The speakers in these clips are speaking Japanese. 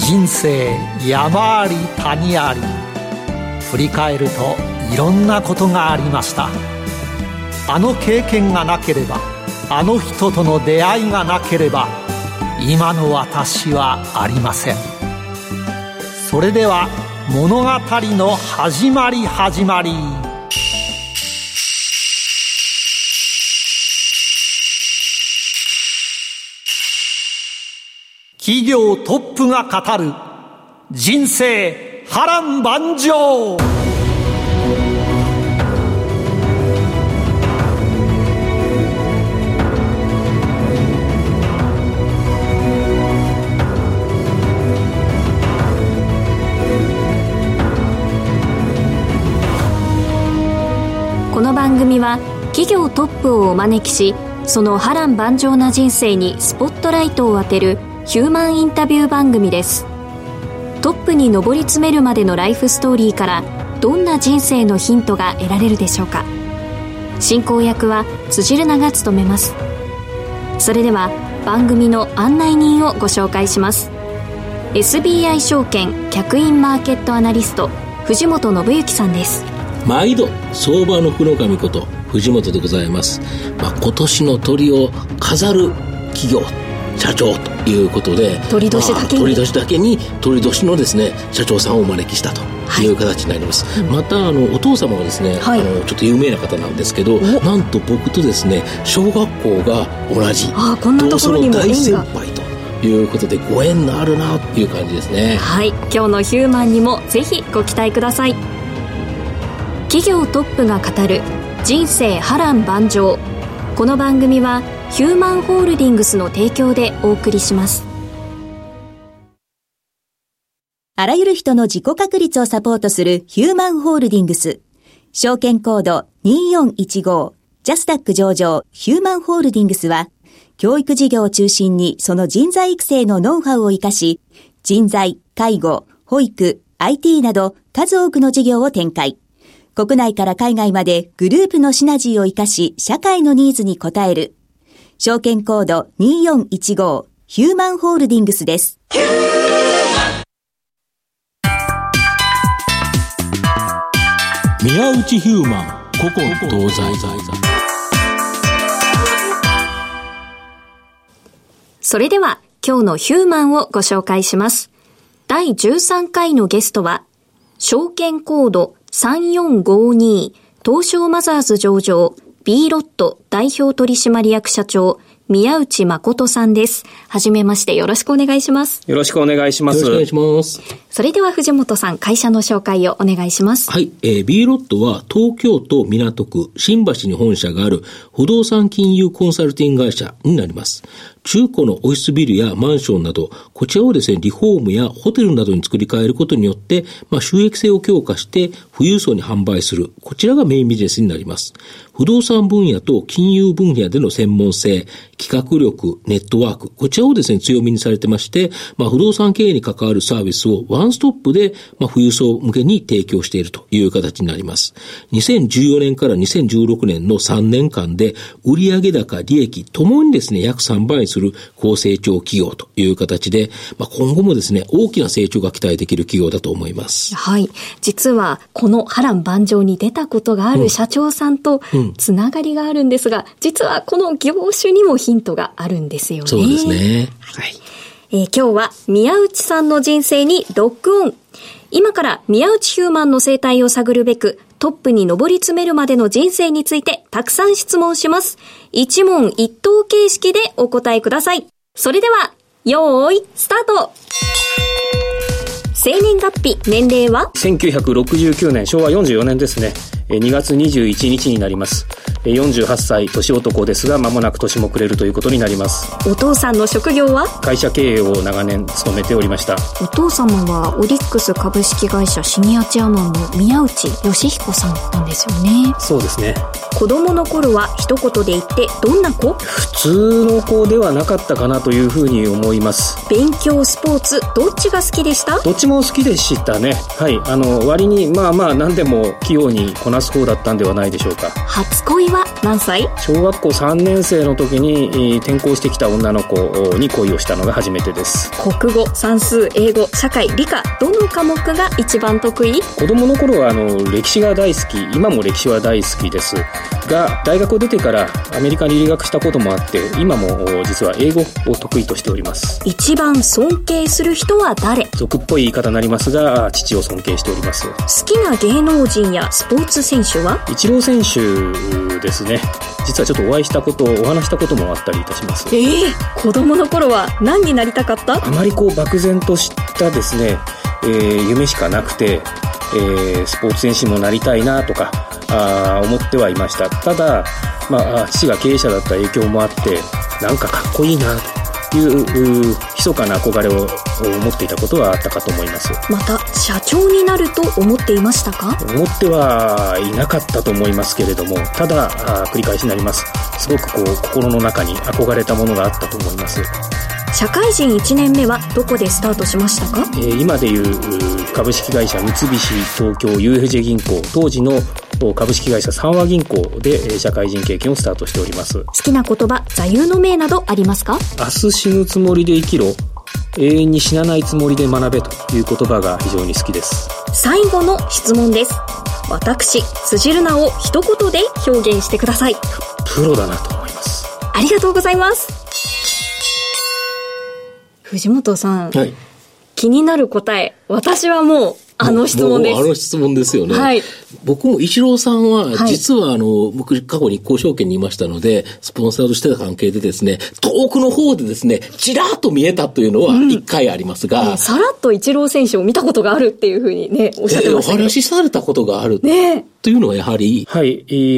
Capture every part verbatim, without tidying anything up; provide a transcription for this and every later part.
人生山あり谷あり、振り返るといろんなことがありました。あの経験がなければ、あの人との出会いがなければ、今の私はありません。それでは物語の始まり始まり。企業トップが語る人生波乱万丈。 この番組は企業トップをお招きし、その波乱万丈な人生にスポットライトを当てるヒューマンインタビュー番組です。トップに上り詰めるまでのライフストーリーからどんな人生のヒントが得られるでしょうか。進行役は辻るなが務めます。それでは番組の案内人をご紹介します。 エスビーアイ 証券客員マーケットアナリスト藤本信之さんです。 毎度相場の福の神こと藤本でございます。まあ、今年の鳥を飾る企業社長ということで、 鳥年だけに、 まあ、鳥年だけに鳥年のですね社長さんをお招きしたという形になります、はい、またあのお父様はですね、はい、あのちょっと有名な方なんですけど、なんと僕とですね小学校が同じ、 あこんなところにも大先輩ということでご縁のあるなという感じですね。 はい、今日のヒューマンにもぜひご期待ください。企業トップが語る人生波乱万丈。この番組はヒューマンホールディングスの提供でお送りします。 あらゆる人の自己確立をサポートするヒューマンホールディングス。証券コードにーよんいちご、ジャスダック上場ヒューマンホールディングスは、教育事業を中心にその人材育成のノウハウを生かし、人材、介護、保育、アイティー など数多くの事業を展開。国内から海外までグループのシナジーを生かし、社会のニーズに応える。証券コードにーよんいちごヒューマンホールディングスです。 宮内ヒューマン古今東西。 それでは今日のヒューマンをご紹介します。だいじゅうさんかいのゲストは証券コードさんよんごに東証マザーズ上場 B ロット代表取締役社長宮内誠さんです。はじめまして、よろしくお願いします。 よろしくお願いします。 よろしくお願いします。 それでは藤本さん、会社の紹介をお願いします。 はい、えー、B ロットは東京都港区新橋に本社がある不動産金融コンサルティング会社になります。中古のオフィスビルやマンションなど、こちらをですね、リフォームやホテルなどに作り変えることによって、まあ、収益性を強化して富裕層に販売する。こちらがメインビジネスになります。不動産分野と金融分野での専門性、企画力、ネットワーク、こちらをですね、強みにされてまして、まあ、不動産経営に関わるサービスをワンストップで、まあ、富裕層向けに提供しているという形になります。にせんじゅうよねんからにせんじゅうろくねんのさんねんかんで、売上高、利益ともにですね、約さんばいにする高成長企業という形で、まあ、今後もですね、大きな成長が期待できる企業だと思います。 はい。実は、この波乱万丈に出たことがある社長さんとつながりがあるんですが、うんうん、実はこの業種にもヒントがあるんですよね。 そうですね。はい。 えー、今日は宮内さんの人生にロックオン。今から宮内ヒューマンの生態を探るべく、トップに上り詰めるまでの人生についてたくさん質問します。一問一答形式でお答えください。それでは、よーい、スタート。生年月日、年齢はせんきゅうひゃくろくじゅうきゅうねん、しょうわよんじゅうよねんですね。にがつにじゅういちにちになります。よんじゅうはっさい年男ですが、間もなく年も暮れるということになります。 お父さんの職業は会社経営を長年務めておりました。 お父様はオリックス株式会社シニアチェアマンの宮内義彦さんなんですよね。 そうですね。 子供の頃は一言で言ってどんな子？ 普通の子ではなかったかなというふうに思います。 勉強、スポーツ、どっちが好きでした？ どっちも好きでしたね。はい、あの割にまあまあ何でも器用にこなす方だったんではないでしょうか。 初恋は何歳？ 小学校さんねん生の時に転校してきた女の子に恋をしたのが初めてです。 国語、算数、英語、社会、理科、どの科目が一番得意？ 子供の頃はあの歴史が大好き、今も歴史は大好きですが、大学を出てからアメリカに留学したこともあって、今も実は英語を得意としております。 一番尊敬する人は誰？ 俗っぽい言い方になりますが、父を尊敬しております。 好きな芸能人やスポーツ選手は？ イチロー選手ですね。実はちょっとお会いしたこと、お話したこともあったりいたします。 えー、子供の頃は何になりたかった？ あまりこう漠然としたですね、えー、夢しかなくて、えー、スポーツ選手もなりたいなとかあ思ってはいました。ただ、まあ、父が経営者だった影響もあって、なんかかっこいいなという密かな憧れを持っていたことはあったかと思います。 また社長になると思っていましたか？ 思ってはいなかったと思いますけれども、ただ繰り返しになります。すごくこう心の中に憧れたものがあったと思います。 社会人いちねんめはどこでスタートしましたか？ えー、今でいう株式会社三菱東京 ユーエフジェー 銀行、当時の株式会社三和銀行で社会人経験をスタートしております。 好きな言葉、座右の銘などありますか？ 明日死ぬつもりで生きろ、永遠に死なないつもりで学べという言葉が非常に好きです。 最後の質問です。私、辻るなを一言で表現してください。 プロだなと思います。 ありがとうございます。藤本さん、 はい、 気になる答え、私はもうあの質問です。 あの質問ですよね。 はい。 僕もイチローさんは、実はあの、僕過去日興証券にいましたので、スポンサーとしてた関係でですね、遠くの方でですね、ちらっと見えたというのは一回ありますが、 うん、さらっとイチロー選手を見たことがあるっていうふうにね、おっしゃってましたけど。 お話しされたことがある。 ね。 というのはやはり、 はい、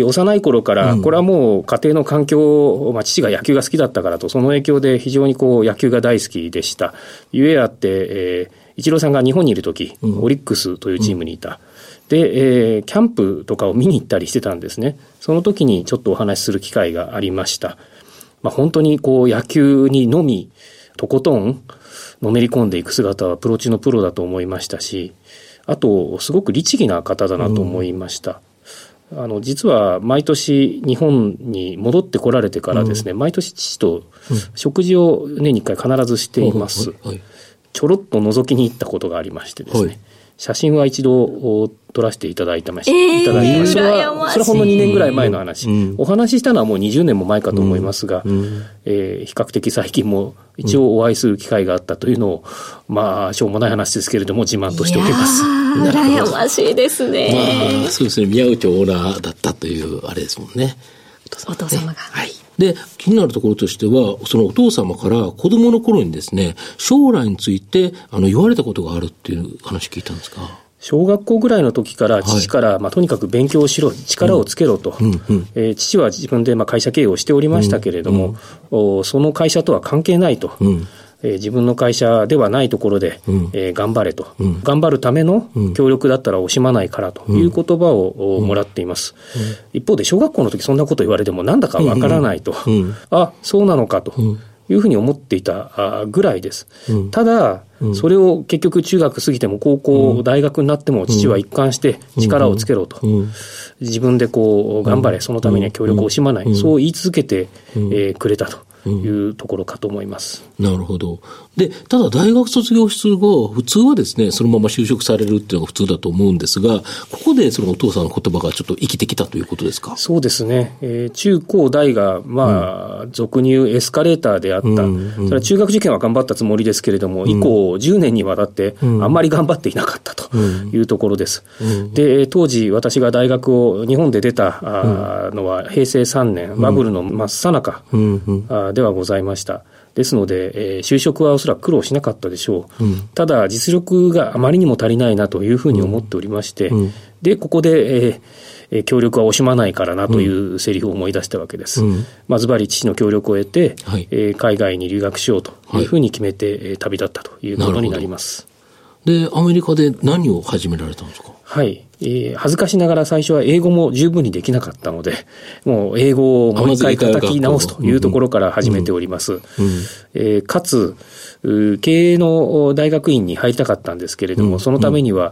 幼い頃から、これはもう家庭の環境、まあ、父が野球が好きだったからと、その影響で非常にこう野球が大好きでした。ゆえあって、えーイチローさんが日本にいるとき、うん、オリックスというチームにいた。うん、で、えー、キャンプとかを見に行ったりしてたんですね。その時にちょっとお話しする機会がありました。まあ、本当にこう野球にのみ、とことんのめり込んでいく姿はプロ中のプロだと思いましたし、あと、すごく律儀な方だなと思いました。うん、あの、実は毎年日本に戻ってこられてからですね、うん、毎年父と食事を年にいっかい必ずしています。うんはいはい、ちょろっと覗きに行ったことがありましてですね、はい、写真は一度撮らせていただいてました。えー、いただきました。それは、それはほんのにねんぐらい前の話、うん。お話ししたのはもうにじゅうねんも前かと思いますが、うんえー、比較的最近も一応お会いする機会があったというのを、まあ、しょうもない話ですけれども自慢としております。 羨ましいですね。 まあ、そうですね。宮内オーナーだったというあれですもんね。 お父様が。 はい。で、気になるところとしては、そのお父様から子供の頃にですね、将来についてあの言われたことがあるっていう話聞いたんですか？ 小学校ぐらいの時から父から、はいまあ、とにかく勉強しろ、力をつけろと、うんうんえー、父は自分でまあ会社経営をしておりましたけれども、うんうん、その会社とは関係ないと、うんえー、自分の会社ではないところで、うんえー、頑張れと、うん、頑張るための協力だったら惜しまないからという言葉を、うん、もらっています、うんうん、一方で小学校の時そんなこと言われてもなんだかわからないと、うんうん、あ、そうなのかというふうに思っていたぐらいです、うん、ただそれを結局中学過ぎても高校、うん、大学になっても父は一貫して力をつけろと、うん、自分でこう頑張れ、そのためには協力を惜しまない、うん、そう言い続けて、うんえー、くれたというところかと思います、 うん、なるほど。で、ただ大学卒業する後、普通はですね、そのまま就職されるっていうのが普通だと思うんですが、ここでそのお父さんの言葉がちょっと生きてきたということですか？ そうですね、えー、中高大がまあ、うん、俗に言うエスカレーターであった、うんうん、それは中学受験は頑張ったつもりですけれども、うん、以降じゅうねんにわたってあんまり頑張っていなかったというところです、うんうん、で当時私が大学を日本で出たのはへいせいさんねん、バブルの真っ最中ではございました。ですので、えー、就職はおそらく苦労しなかったでしょう、うん、ただ実力があまりにも足りないなというふうに思っておりまして、うん、でここで、えー、協力は惜しまないからなというセリフを思い出したわけです、うん、まあ、ずばり父の協力を得て、はいえー、海外に留学しようというふうに決めて、はい、旅立ったということになります。 でアメリカで何を始められたんですか？ はい、えー、恥ずかしながら最初は英語も十分にできなかったので、もう英語をもう一回叩き直すというところから始めております、うんうんえー、かつ経営の大学院に入りたかったんですけれども、うん、そのためには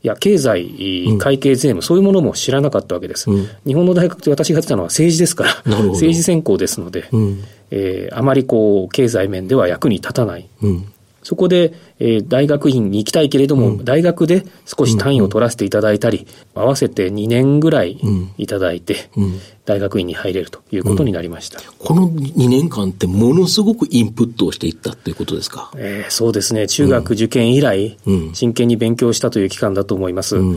や経済、会計税務、うん、そういうものも知らなかったわけです、うん、日本の大学って私がやってたのは政治ですから政治専攻ですので、うんえー、あまりこう経済面では役に立たない、うん、そこで、えー、大学院に行きたいけれども、うん、大学で少し単位を取らせていただいたり、うん、合わせてにねんぐらいいただいて、うん、大学院に入れるということになりました、うん、 このにねんかんってものすごくインプットをしていったということですか？ えー、そうですね。中学受験以来、うん、真剣に勉強したという期間だと思います、うん、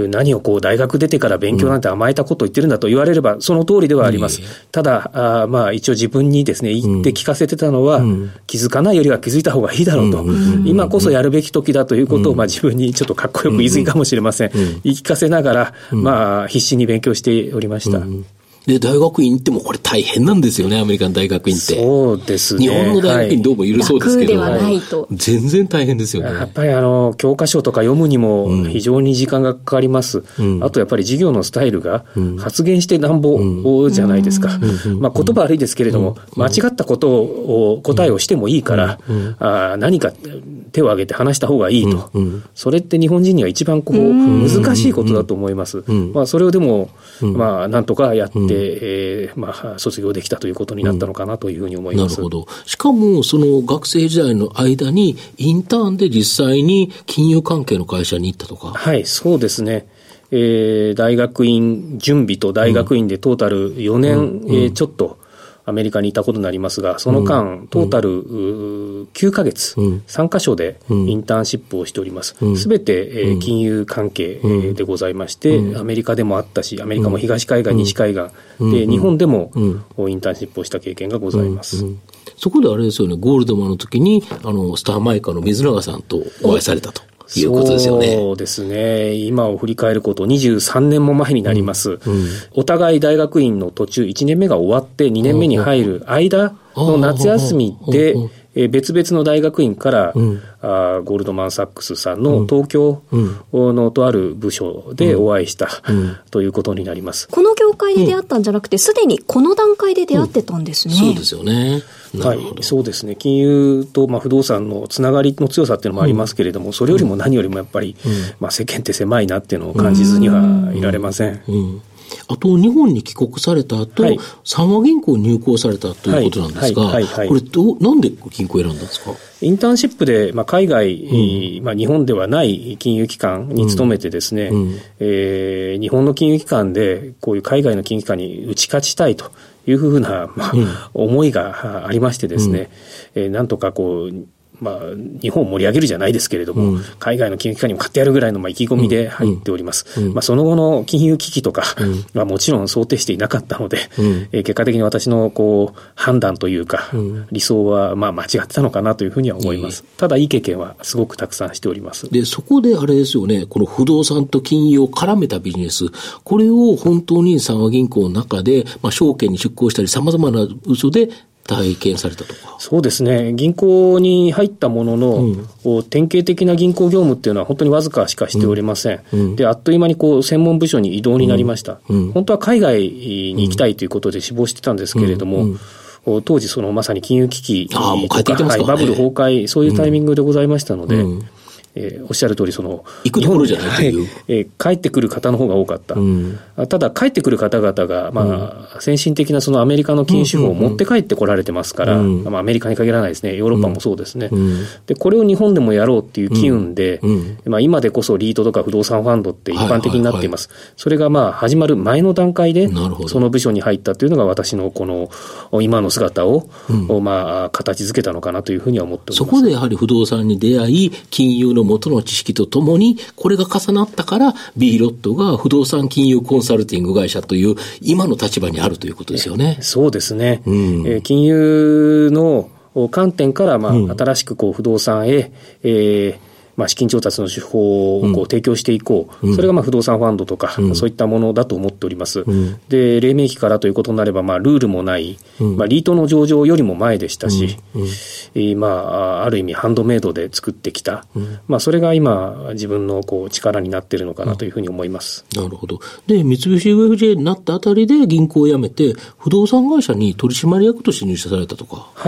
何をこう大学出てから勉強なんて甘えたことを言ってるんだと言われればその通りではあります、うん、ただあまあ一応自分にですね言って聞かせてたのは、うん、気づかないよりは気づいた方がいいだろうと、うん、今こそやるべき時だということを、まあ、自分にちょっとかっこよく言い過ぎかもしれません、うん、言い聞かせながら、まあ、必死に勉強しておりました、うんで、大学院ってもこれ大変なんですよね、アメリカの大学院って。 そうですね。 日本の大学院どうも緩そうですけど、 はい、楽ではないと。 全然大変ですよね。 やっぱりあの、教科書とか読むにも非常に時間がかかります。うん、あとやっぱり授業のスタイルが発言してなんぼじゃないですか。うん、まあ言葉悪いですけれども、うん、間違ったことを、答えをしてもいいから、うん、あ何か手を挙げて話した方がいいと。うん、それって日本人には一番こう、難しいことだと思います。うん、まあそれをでも、まあなんとかやって、うんえーまあ、卒業できたということになったのかなというふうに思います、 うん、なるほど。しかもその学生時代の間にインターンで実際に金融関係の会社に行ったとか。 はい、そうですね。えー、大学院準備と大学院でトータルよねん、うんえー、ちょっとアメリカにいたことになりますが、その間、うん、トータルきゅうかげつ、うん、さんかしょでインターンシップをしております。すべ、うん、て、えー、金融関係、えー、でございまして、うん、アメリカでもあったし、アメリカも東海岸、うん、西海岸、うん、で日本でも、うん、インターンシップをした経験がございます。うんうんそこであれですよね、ゴールドマンの時にあのスターマイカーの水永さんとお会いされたと。いうことですよね。 そうですね。今を振り返ることにじゅうさんねんも前になります、うんうん、お互い大学院の途中いちねんめが終わってにねんめに入る間の夏休みでえ別々の大学院から、うん、あゴールドマン・サックスさんの東京のとある部署でお会いした、うん、ということになります。 この業界で出会ったんじゃなくてすで、うん、にこの段階で出会ってたんですね、 うん、そうですよね。 はい、そうですね。金融と、まあ、不動産のつながりの強さっていうのもありますけれども、うん、それよりも何よりもやっぱり、うんまあ、世間って狭いなっていうのを感じずにはいられません。 うんうんあと日本に帰国された後、はい、三和銀行に入行されたということなんですが、はいはいはいはい、これどうなんで銀行を選んだんですか？ インターンシップで、まあ、海外、うんまあ、日本ではない金融機関に勤めてですね、うんうんえー、日本の金融機関でこういう海外の金融機関に打ち勝ちたいというふうな、まあうん、思いがありましてですね、うんえー、なんとかこうまあ、日本を盛り上げるじゃないですけれども、うん、海外の金融機関にも買ってやるぐらいのまあ意気込みで入っております、うんうんまあ、その後の金融危機とかはもちろん想定していなかったので、うんえー、結果的に私のこう判断というか、うん、理想はまあ間違ってたのかなというふうには思います、うん、ただいい経験はすごくたくさんしております。 でそこであれですよね、この不動産と金融を絡めたビジネス、これを本当に三和銀行の中で、まあ、証券に出向したり様々な嘘で体験されたとか。 そうですね。銀行に入ったものの、うん、典型的な銀行業務っていうのは本当にわずかしかしておりません、うん、であっという間にこう専門部署に異動になりました、うん、本当は海外に行きたいということで志望してたんですけれども、うんうん、当時そのまさに金融危機とか、はい、バブル崩壊そういうタイミングでございましたので、うんうんえー、おっしゃる通りその行くところじゃないという、 えー、帰ってくる方の方が多かった、うん、ただ帰ってくる方々が、まあ、先進的なそのアメリカの金融手法を持って帰ってこられてますから、うんまあ、アメリカに限らないですね、ヨーロッパもそうですね、うん、でこれを日本でもやろうっていう機運で、うんまあ、今でこそリートとか不動産ファンドって一般的になっています、はいはいはい、それがまあ始まる前の段階でその部署に入ったというのが私のこの今の姿を、うんまあ、形づけたのかなというふうには思っております。 そこでやはり不動産に出会い金融の元の知識とともにこれが重なったから B ロットが不動産金融コンサルティング会社という今の立場にあるということですよね。 そうですね、うんえー、金融の観点からまあ、うん、新しくこう不動産へ、えーまあ、資金調達の手法をこう提供していこう、うん、それがまあ不動産ファンドとか、うん、そういったものだと思っております、うん、で黎明期からということになれば、まあ、ルールもない、うんまあ、リートの上場よりも前でしたし、うんうんえーまあ、ある意味ハンドメイドで作ってきた、うんまあ、それが今自分のこう力になっているのかなというふうに思います、 うん、なるほど。で三菱 ユーエフジェー になったあたりで銀行を辞めて不動産会社に取締役として入社されたとか。 はい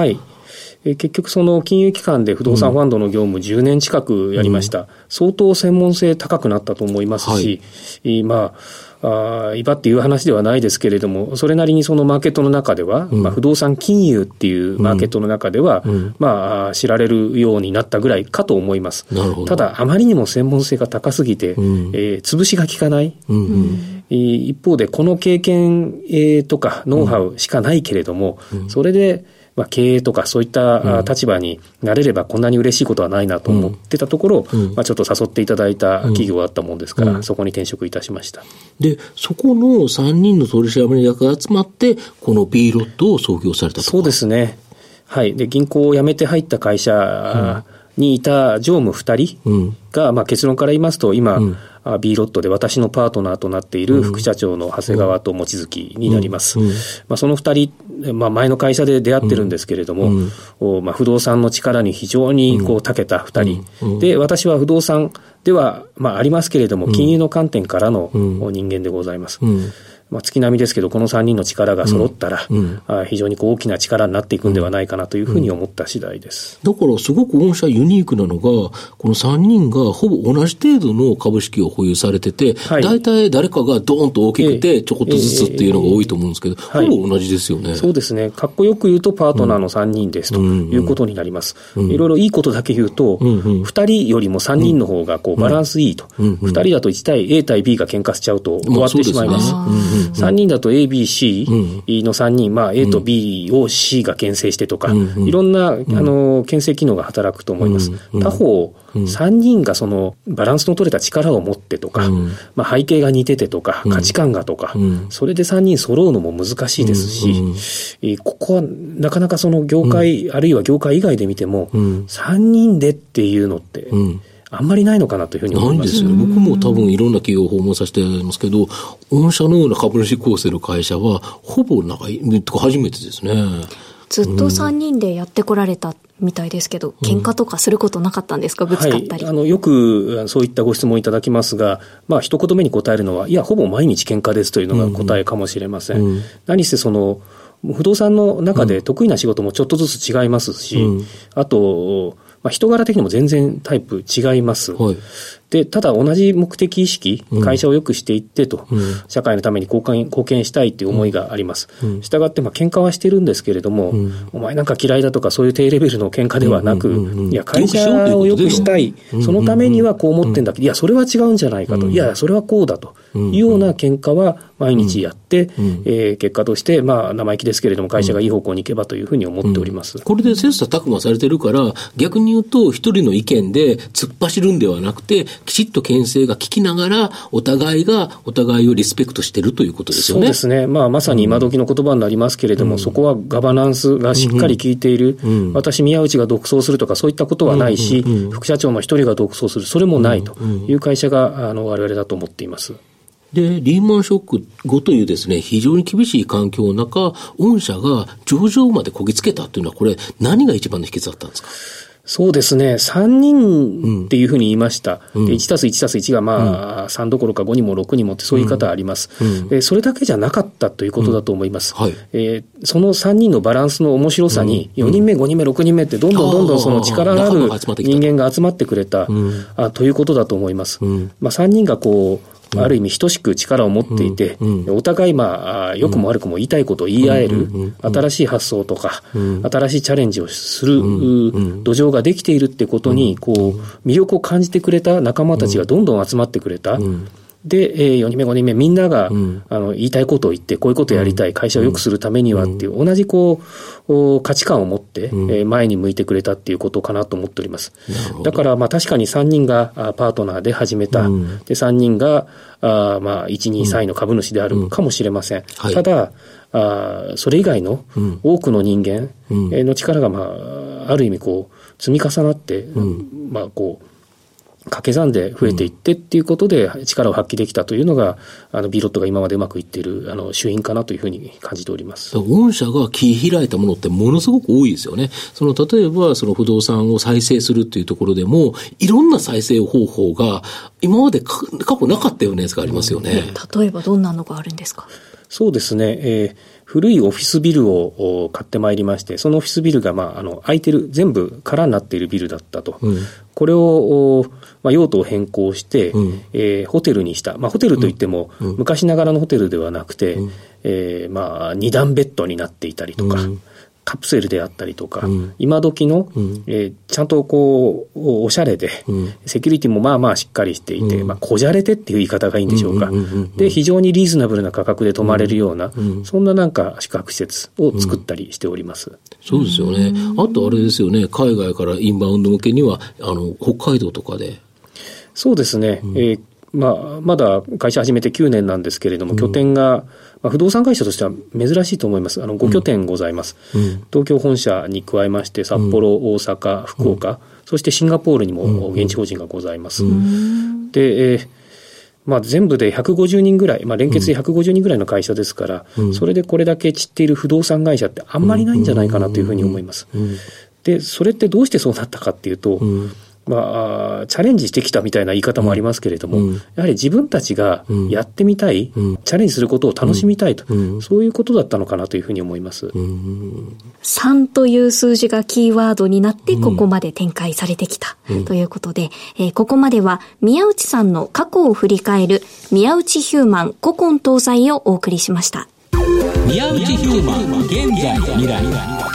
えー、結局その金融機関で不動産ファンドの業務じゅうねん近くやりました。うん、相当専門性高くなったと思いますし、はい、まああ威張っていう話ではないですけれども、それなりにそのマーケットの中では、うんまあ、不動産金融っていうマーケットの中では、うん、まあ、知られるようになったぐらいかと思います。なるほど。ただあまりにも専門性が高すぎて、うんえー、潰しが効かない、うんうんえー、一方でこの経験、えー、とかノウハウしかないけれども、うん、それでまあ、経営とかそういった立場になれればこんなに嬉しいことはないなと思ってたところ、うんまあ、ちょっと誘っていただいた企業があったもんですから、うん、そこに転職いたしました。 で、そこのさんにんの取締役が集まってこの B ロットを創業されたとか。 そうですね。はい。で、銀行を辞めて入った会社にいた常務ふたりが、うんまあ、結論から言いますと今、うんB ロットで私のパートナーとなっている副社長の長谷川と望月になります。うんうんまあ、そのふたり、まあ、前の会社で出会ってるんですけれども、うんまあ、不動産の力に非常にこう長けたふたり、うん、で私は不動産では、まあ、ありますけれども金融の観点からの人間でございます。うんまあ、月並みですけどこのさんにんの力が揃ったら、うんうん、あ非常にこう大きな力になっていくんではないかなというふうに思った次第です。 だからすごく御社ユニークなのがこのさんにんがほぼ同じ程度の株式を保有されてて、はい、大体誰かがドーンと大きくてちょこっとずつっていうのが多いと思うんですけど、えーえー、ほぼ同じですよね、 はい、そうですね。かっこよく言うとパートナーのさんにんですということになります、うんうん、いろいろいいことだけ言うと、うんうん、ふたりよりもさんにんの方がこうバランスいいと、うんうん、ふたりだといち対 A 対 B が喧嘩しちゃうと終わってしまいます、まあそうですね、さんにんだとA、B、C のさんにん、まあ、A と B を C が牽制してとか、うん、いろんな、うん、あの牽制機能が働くと思います、うん、他方、うん、さんにんがそのバランスの取れた力を持ってとか、うんまあ、背景が似ててとか、うん、価値観がとか、うん、それでさんにん揃うのも難しいですし、うんうんえー、ここはなかなかその業界、うん、あるいは業界以外で見ても、うん、さんにんでっていうのって、うんあんまりないのかなというふうに思います。 ないんですよね。僕も多分いろんな企業を訪問させていただきますけど、御社のような株主構成の会社はほぼ長い、初めてですね。 ずっとさんにんでやってこられたみたいですけど、うん、喧嘩とかすることなかったんですか、ぶつかったり。 はい、あのよくそういったご質問いただきますが、まあ一言目に答えるのは、いやほぼ毎日喧嘩ですというのが答えかもしれません。うんうん、何せその不動産の中で得意な仕事もちょっとずつ違いますし、うん、あとまあ、人柄的にも全然タイプ違います、はい、でただ同じ目的意識、会社を良くしていってと、うん、社会のために貢献、貢献したいという思いがあります、うん、したがってまあ喧嘩はしてるんですけれども、うん、お前なんか嫌いだとかそういう低レベルの喧嘩ではなく、うんうんうん、いや会社を良くしたい、そのためにはこう思ってんだけど、いやそれは違うんじゃないかと、いやそれはこうだというような喧嘩は毎日やって、うんうんえー、結果としてまあ生意気ですけれども会社がいい方向に行けばというふうに思っております、 うん、これで切磋琢磨されてるから逆に言うと一人の意見で突っ走るんではなくてきちっと牽制が聞きながらお互いがお互いをリスペクトしてるということですよね。 そうですね、まあ、まさに今時の言葉になりますけれども、うん、そこはガバナンスがしっかり効いている、うん、私宮内が独走するとかそういったことはないし、うんうんうん、副社長の一人が独走するそれもないという会社があの我々だと思っています。 で、リーマンショック後というですね、非常に厳しい環境の中、御社が上場までこぎつけたというのは、これ、何が一番の秘訣だったんですか？ そうですね。さんにんっていうふうに言いました。うん、いちたすいちたすいちがまあ、うん、さんどころかごにもろくにもってそういう言い方あります、うんうん、それだけじゃなかったということだと思います、うんはいえー、そのさんにんのバランスの面白さによにんめごにんめろくにんめってどんどんどんどんその力のある人間が集まってくれた、うん、あということだと思います、うんまあ、さんにんがこうある意味等しく力を持っていて、うんうん、お互いまあ良くも悪くも言いたいことを言い合える、うん、新しい発想とか、うん、新しいチャレンジをする、うん、土壌ができているってことにこう魅力を感じてくれた仲間たちがどんどん集まってくれた、うんで、えー、よにんめごにんめみんなが、うん、あの言いたいことを言ってこういうことをやりたい、会社を良くするためにはっていう、同じこう価値観を持って、うんえー、前に向いてくれたっていうことかなと思っております。だからまあ確かにさんにんがパートナーで始めた、うん、でさんにんがあまあいち、に、さんいの株主であるかもしれません、うんはい、ただあそれ以外の多くの人間の力が、まあ、ある意味こう積み重なって、うんまあこう掛け算で増えていってっていうことで力を発揮できたというのが、あの B ロットが今までうまくいっているあの主因かなというふうに感じております。 御社が切り開いたものってものすごく多いですよね。その例えばその不動産を再生するっていうところでもいろんな再生方法が今まで過去なかったようなやつがありますよね。 例えばどんなのがあるんですか？ そうですね、えー古いオフィスビルを買ってまいりまして、そのオフィスビルが、まあ、あの空いてる、全部空になっているビルだったと。うん、これを、まあ、用途を変更して、うん、えー、ホテルにした。まあ、ホテルといっても、うん、昔ながらのホテルではなくて、うん、えー、まあ、二段ベッドになっていたりとか、うん、カプセルであったりとか、うん、今時の、うん、えー、ちゃんとこうおしゃれで、うん、セキュリティもまあまあしっかりしていて、うん、まあ、こじゃれてっていう言い方がいいんでしょうか、うんうんうんうん、で非常にリーズナブルな価格で泊まれるような、うんうん、そんななんか宿泊施設を作ったりしております、うん、 そうですよね。あとあれですよね、海外からインバウンド向けにはあの北海道とかで。 そうですね、うん、えーまあ、まだ会社始めてきゅうねんなんですけれども、うん、拠点が、まあ、不動産会社としては珍しいと思います。あのご拠点ございます、うん、東京本社に加えまして札幌、うん、大阪、福岡、うん、そしてシンガポールにも現地法人がございます、うん、で、えーまあ、全部でひゃくごじゅうにんぐらい、まあ、連結でひゃくごじゅうにんぐらいの会社ですから、うん、それでこれだけ散っている不動産会社ってあんまりないんじゃないかなというふうに思います、うんうん、でそれってどうしてそうなったかっていうと、うん、まあ、チャレンジしてきたみたいな言い方もありますけれども、うん、やはり自分たちがやってみたい、うん、チャレンジすることを楽しみたいと、うん、そういうことだったのかなというふうに思います、うん、 さんという数字がキーワードになってここまで展開されてきた、うん、ということで、えー、ここまでは宮内さんの過去を振り返る宮内ヒューマン古今東西をお送りしました。 宮内ヒューマン現在未来。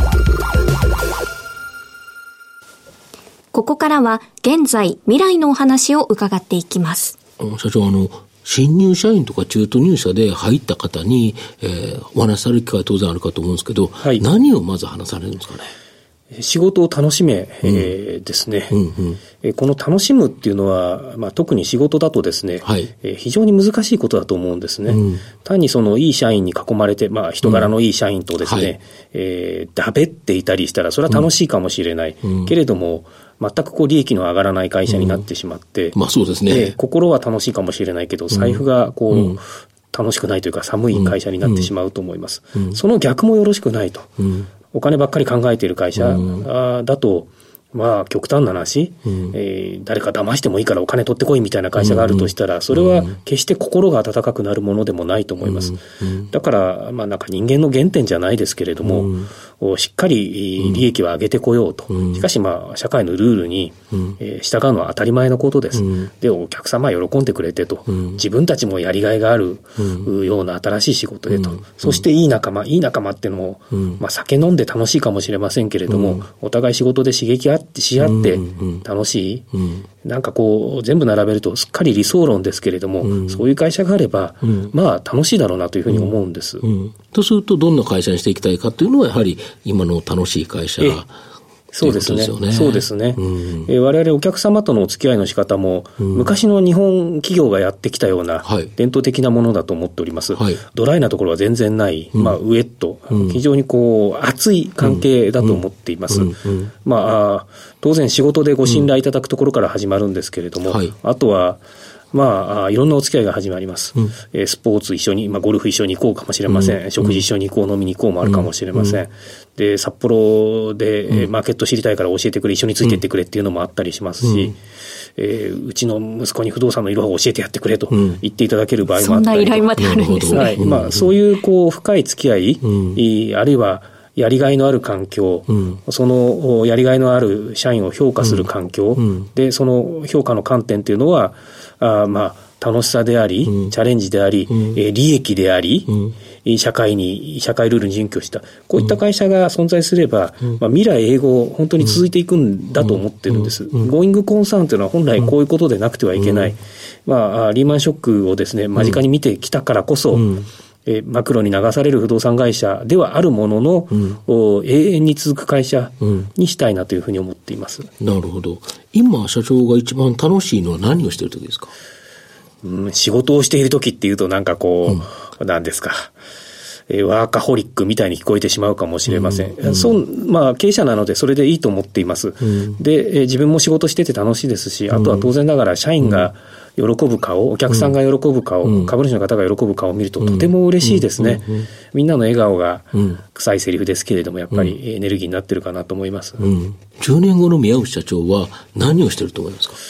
ここからは現在未来のお話を伺っていきます。 社長、あの新入社員とか中途入社で入った方に、えー、お話しされる機会は当然あるかと思うんですけど、はい、何をまず話されるんですかね。 仕事を楽しめ、うんえー、ですね、うんうんえー、この楽しむっていうのは、まあ、特に仕事だとですね、はいえー、非常に難しいことだと思うんですね、うん、単にそのいい社員に囲まれて、まあ、人柄のいい社員とですね、うんはいえー、だべっていたりしたらそれは楽しいかもしれない、うん、けれども全くこう利益の上がらない会社になってしまって、 うんまあそうですねえー、心は楽しいかもしれないけど財布がこう、うん楽しくないというか寒い会社になってしまうと思います、うんうん、その逆もよろしくないと、うんお金ばっかり考えている会社だと、まあ極端な話、うんえー、誰か騙してもいいからお金取ってこいみたいな会社があるとしたら、それは決して心が温かくなるものでもないと思います。だから、まあなんか人間の原点じゃないですけれども、うん、しっかり利益を上げてこようと。うん、しかしまあ社会のルールに、うんえー、従うのは当たり前のことです。うん、で、お客様は喜んでくれてと、うん、自分たちもやりがいがある、うん、ような新しい仕事でと、うん、そしていい仲間、いい仲間っていうのも、うんまあ酒飲んで楽しいかもしれませんけれども、うん、お互い仕事で刺激あってし合って楽しい、うんうん、なんかこう全部並べるとすっかり理想論ですけれども、うん、そういう会社があれば、うん、まあ楽しいだろうなというふうに思うんです、うんうん、 とするとどんな会社にしていきたいかというのはやはり今の楽しい会社、 そうですね。そうですね。うんえー、我々お客様とのお付き合いの仕方も、うん、昔の日本企業がやってきたような伝統的なものだと思っております。はい、ドライなところは全然ない、うん、まあウエット、うん、非常にこう熱い関係だと思っています。うんうんうん、まあ当然仕事でご信頼いただくところから始まるんですけれども、うんはい、あとはまあ、いろんなお付き合いが始まります、うんえー、スポーツ一緒に、まあ、ゴルフ一緒に行こうかもしれません、うん、食事一緒に行こう飲みに行こうもあるかもしれません、うん、で札幌で、うんえー、マーケット知りたいから教えてくれ一緒についてってくれっていうのもあったりしますし、うんえー、うちの息子に不動産のいろは教えてやってくれと言っていただける場合もあったりとか、うん、そんな依頼まであるんですね、はいまあ、そういうこう深い付き合い、うん、あるいはやりがいのある環境、うん、そのやりがいのある社員を評価する環境、うん、でその評価の観点というのはあまあ楽しさであり、うん、チャレンジであり、うんえー、利益であり、うん、社会に社会ルールに準拠したこういった会社が存在すれば、うんまあ、未来永劫本当に続いていくんだと思ってるんです、うんうん、ゴーイングコンサーンというのは本来こういうことでなくてはいけない、うんまあ、リーマンショックをですね間近に見てきたからこそ、うんえー、マクロに流される不動産会社ではあるものの、うん、永遠に続く会社にしたいなというふうに思っています、 うん、なるほど。今社長が一番楽しいのは何をしている時ですか？ うん、仕事をしている時っていうとなんかこう、うん、何ですか、えー、ワーカホリックみたいに聞こえてしまうかもしれません、うんうんそうまあ、経営者なのでそれでいいと思っています、うん、で、えー、自分も仕事してて楽しいですし、あとは当然ながら社員が喜ぶ顔、お客さんが喜ぶ顔、うん、株主の方が喜ぶ顔を見るととても嬉しいですね、うんうんうん、みんなの笑顔が臭いセリフですけれどもやっぱりエネルギーになってるかなと思います、 うん、じゅうねんごの宮内社長は何をしてると思いますか？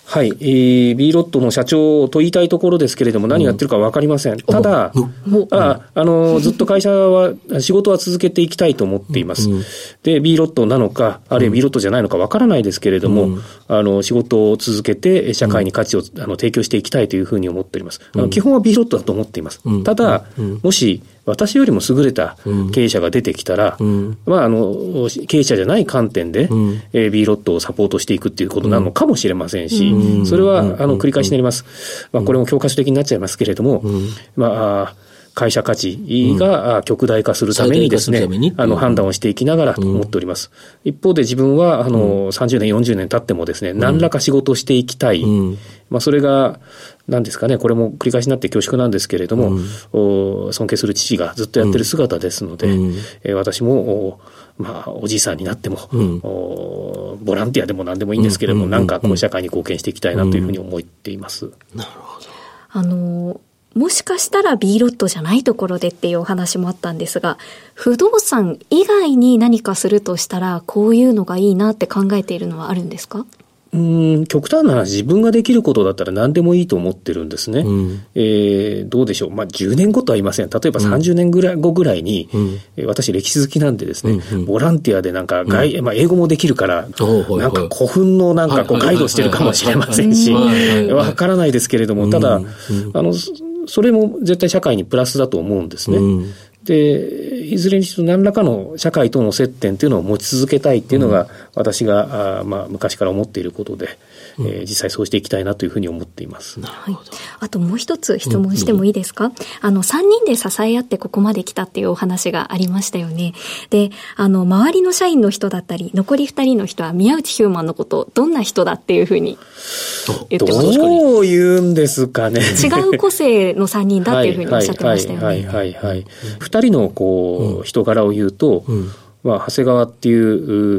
はい、えー、B ロットの社長と言いたいところですけれども、何やってるか分かりません。うん、ただ、うん、ああのずっと会社は仕事は続けていきたいと思っています。うん、で B ロットなのかあるいは B ロットじゃないのか分からないですけれども、うん、あの仕事を続けて社会に価値を、うん、あの提供していきたいというふうに思っております。うん、あの基本は B ロットだと思っています。うん、ただ、うん、もし私よりも優れた経営者が出てきたら、うん、まあ、あの経営者じゃない観点で、うんえー、B ロットをサポートしていくっていうことなのかもしれませんし、うん、それは、うん、あの繰り返しになります、まあ、これも教科書的になっちゃいますけれども、うん、まあ会社価値が極大化するためにですね、うん、あの判断をしていきながらと思っております。うん、一方で自分はあの、うん、さんじゅうねんよんじゅうねん経ってもですね、何らか仕事をしていきたい、うんまあ、それが何ですかね、これも繰り返しになって恐縮なんですけれども、うん、尊敬する父がずっとやってる姿ですので、うんえー、私もまあ、おじいさんになっても、うん、ボランティアでも何でもいいんですけれども、うん、なんかこう社会に貢献していきたいなというふうに思っています。うん、 なるほど。 あのもしかしたら B ロットじゃないところでっていうお話もあったんですが、不動産以外に何かするとしたらこういうのがいいなって考えているのはあるんですか？ うーん極端な話、自分ができることだったら何でもいいと思ってるんですね。うんえー、どうでしょう、まあ、じゅうねんごとは言いません。例えばさんじゅうねんぐらいごぐらいに、うんえー、私歴史好きなんでですね、うんうん、ボランティアでなんか外、うんまあ、英語もできるから、うん、なんか古墳のなんかこうガイドしてるかもしれませんし、わからないですけれども、ただ、うん、あのそれも絶対社会にプラスだと思うんですね。うんでいずれにしろ何らかの社会との接点というのを持ち続けたいっていうのが、うん、私があ、まあ、昔から思っていることで、うんえー、実際そうしていきたいなというふうに思っています。 なるほど。はい、あともう一つ質問してもいいですか？うん、あのさんにんで支え合ってここまで来たっていうお話がありましたよね。で、あの周りの社員の人だったり残りふたりの人は宮内ヒューマンのことどんな人だっていうふうに言ってます。 どう言うんですかね。 違う個性のさんにんだっていうふうにおっしゃってましたよね。 はいはいはいはい、はい。ふたりのこう、うん、人柄を言うと、うんまあ、長谷川っていう、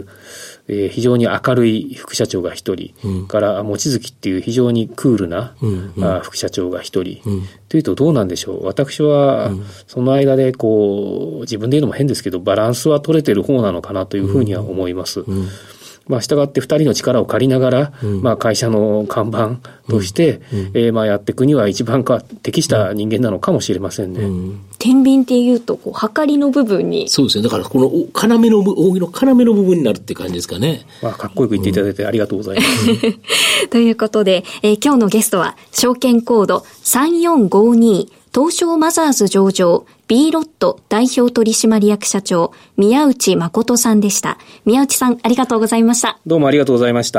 えー、非常に明るい副社長が一人、うん、から望月っていう非常にクールな、うんうん、あ副社長が一人、うん、というとどうなんでしょう。私は、うん、その間でこう自分で言うのも変ですけどバランスは取れてる方なのかなというふうには思います。うんうんまあ、従って二人の力を借りながら、うんまあ、会社の看板として、うんうんえー、まあやっていくには一番か適した人間なのかもしれませんね。うん、 天秤っていうとこうはかりの部分にそうですね。だからこの要の扇の要の部分になるって感じですかね。 まあ、かっこよく言っていただいてありがとうございます。 うん、ということで、えー、今日のゲストは証券コードさんよんごに東証マザーズ上場 B ロット代表取締役社長宮内誠さんでした。宮内さんありがとうございました。 どうもありがとうございました。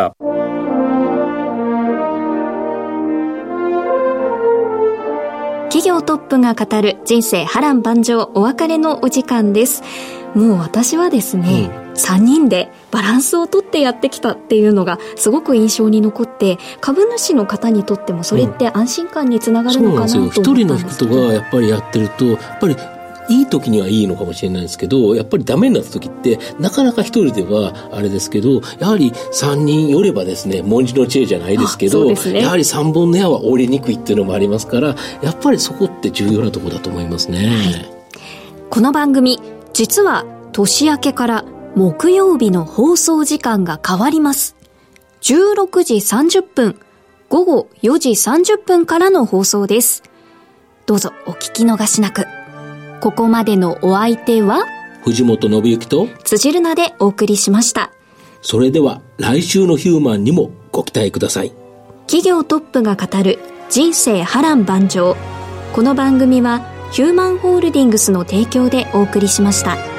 企業トップが語る人生波乱万丈、お別れのお時間です。もう私はですね、うん、さんにんでバランスをとってやってきたっていうのがすごく印象に残って、株主の方にとってもそれって安心感につながるのかなと思ったんですけど、 うん、そうなんですよ。一人の人がやっぱりやってるとやっぱりいい時にはいいのかもしれないですけど、やっぱりダメになった時ってなかなか一人ではあれですけど、やはり三人寄ればですね、文字の知恵じゃないですけど、ね、やはり三本の矢は折りにくいっていうのもありますから、やっぱりそこって重要なところだと思いますね。はい、 この番組実は年明けから木曜日の放送時間が変わります。じゅうろくじさんじゅっぷん、午後よじさんじゅっぷんからの放送です。どうぞお聞き逃しなく。ここまでのお相手は藤本信之と辻るなでお送りしました。 それでは来週のヒューマンにもご期待ください。 企業トップが語る人生波乱万丈。この番組はヒューマンホールディングスの提供でお送りしました。